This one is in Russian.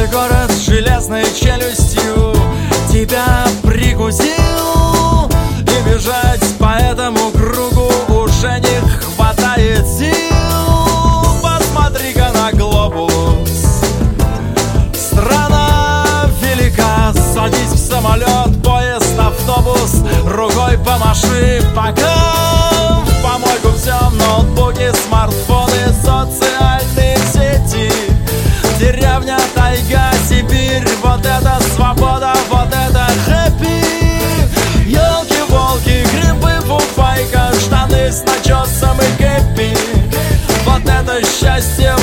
город с железной челюстью тебя прикусил, и бежать по этому кругу уже не хватает сил. Посмотри-ка на глобус, страна велика. Садись в самолет, поезд, автобус, рукой помаши пока. В помойку всем ноутбуки, смартфоны, социальные сети. Деревня, тайга, Сибирь, вот это свобода, вот это хэппи. Ёлки-волки, грибы, фуфайка, штаны с начесом и кэппи. Вот это счастье,